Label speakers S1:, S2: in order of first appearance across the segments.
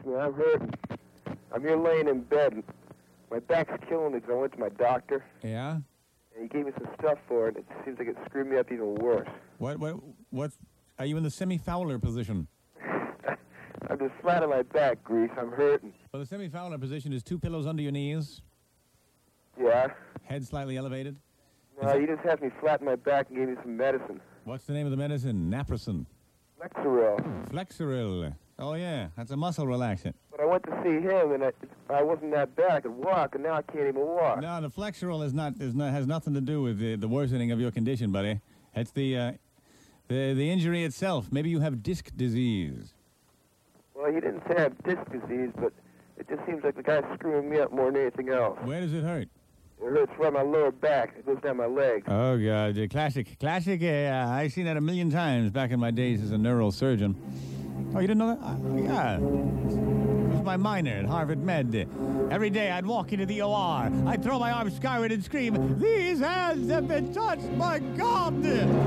S1: me. I'm hurting. I'm here laying in bed. My back's killing me because I went to my doctor.
S2: Yeah?
S1: And he gave me some stuff for it. It seems like it screwed me up even worse.
S2: What? Are you in the semi-Fowler position?
S1: I'm just flat on my back, Grease. I'm hurting.
S2: Well, the semi-Fowler position is 2 pillows under your knees,
S1: Yeah?
S2: head slightly elevated.
S1: No, he just had me flat on my back and gave me some medicine.
S2: What's the name of the medicine? Naproxen.
S1: Lexeril.
S2: Flexeril. Oh, yeah. That's a muscle relaxant.
S1: But I went to see him, and I wasn't that bad. I could walk, and now I can't even walk.
S2: No, the Flexeril has nothing to do with the worsening of your condition, buddy. It's the injury itself. Maybe you have disc disease.
S1: Well, he didn't say I have disc disease, but it just seems like the guy's screwing me up more than anything else.
S2: Where does it hurt?
S1: It hurts right my lower back. It goes down my leg.
S2: Oh, God. Classic. I've seen that a million times back in my days as a neurosurgeon. Oh, you didn't know that? Yeah. It was my minor at Harvard Med. Every day I'd walk into the OR. I'd throw my arms skyward and scream, "These hands have been touched by God!"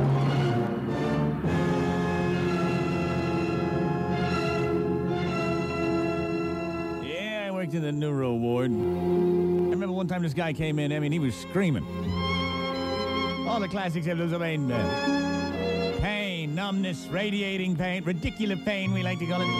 S2: Yeah, I worked in the neuro ward. I remember one time this guy came in. I mean, he was screaming. All the classics of those, pain, numbness, radiating pain, ridiculous pain, we like to call it.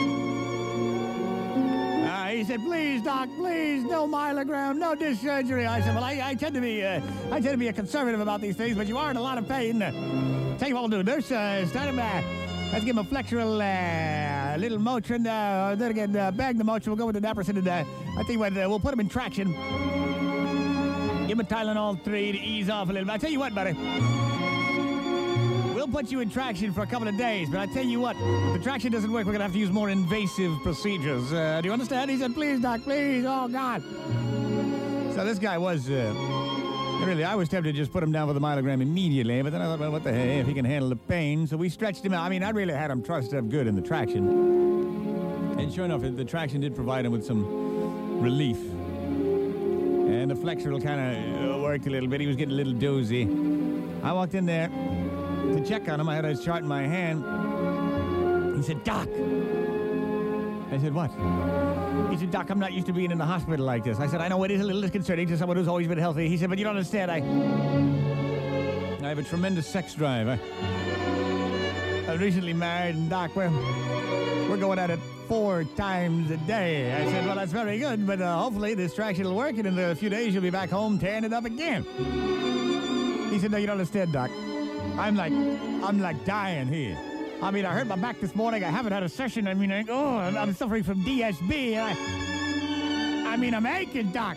S2: He said, "Please, doc, please, no myelogram, no disc surgery." I said, "Well, I tend to be a conservative about these things, but you are in a lot of pain. Tell you what we'll do, nurse, start him. Let's give him a Flexeril, little Motrin, then again, bag the Motrin. We'll go with the Naproxen, and I think we'll put him in traction. Give him a Tylenol 3 to ease off a little bit. I tell you what, buddy. We'll put you in traction for a couple of days, but I tell you what, if the traction doesn't work, we're going to have to use more invasive procedures. Do you understand?" He said, "Please, doc, please. Oh, God." So this guy was, really, I was tempted to just put him down for the myelogram immediately, but then I thought, well, what the hey, if he can handle the pain. So we stretched him out. I mean, I really had him trust up good in the traction. And sure enough, the traction did provide him with some relief. And the Flexeril kind of worked a little bit. He was getting a little dozy. I walked in there to check on him. I had his chart in my hand. He said, "Doc." I said, "What?" He said, "Doc, I'm not used to being in the hospital like this." I said, "I know it is a little disconcerting to someone who's always been healthy." He said, "But you don't understand. I have a tremendous sex drive. I'm recently married, and Doc, we're going at it 4 times a day." I said, "Well, that's very good, but hopefully this traction will work, and in a few days you'll be back home tearing it up again." He said, "No, you don't understand, Doc. I'm like dying here. I mean, I hurt my back this morning. I haven't had a session. I mean, I'm suffering from DSB. And I'm aching, Doc.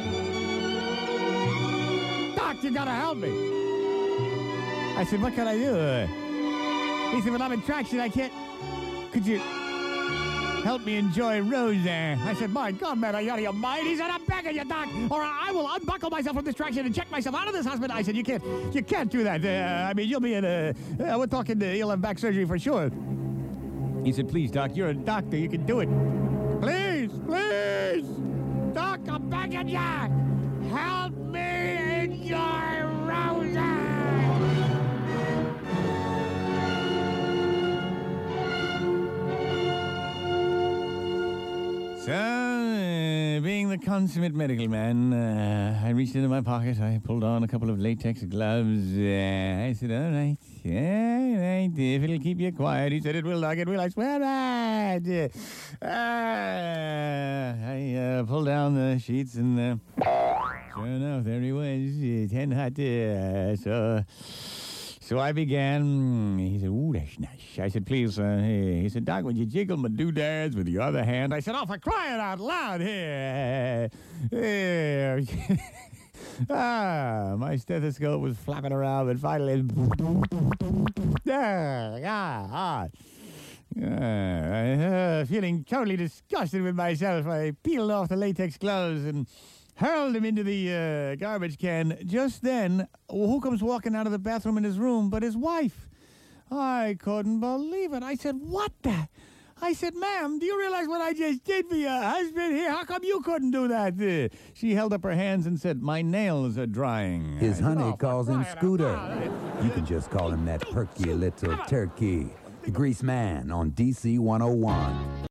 S2: Doc, you gotta help me." I said, "What can I do?" He said, "Well, I'm in traction. I can't. Could you help me enjoy Roseanne?" I said, "My God, man, are you out of your mind?" He said, "I'm begging you, Doc, or I will unbuckle myself from this traction and check myself out of this hospital." I said, you can't do that. You'll be in we're talking, you'll have back surgery for sure." He said, "Please, Doc, you're a doctor. You can do it. Please, please. Doc, I'm begging you. Help me enjoy Roseanne." So, being the consummate medical man, I reached into my pocket. I pulled on a couple of latex gloves. I said, "All right, if it'll keep you quiet." He said, "It will, Doc, it will. I swear that." I pulled down the sheets, and sure enough, there he was, 10 hot. So I began. He said, "Ooh, that's nice." I said, "Please, he said, Doc, would you jiggle my doodads with your other hand?" I said, "Oh, for crying out loud, here." My stethoscope was flapping around, but finally, feeling totally disgusted with myself, I peeled off the latex gloves and hurled him into the garbage can. Just then, who comes walking out of the bathroom in his room but his wife? I couldn't believe it. I said, "What the?" I said, "Ma'am, do you realize what I just did for your husband here? How come you couldn't do that?" She held up her hands and said, "My nails are drying."
S3: His honey calls him Scooter. You can just call him that perky little turkey. The Grease Man on DC 101.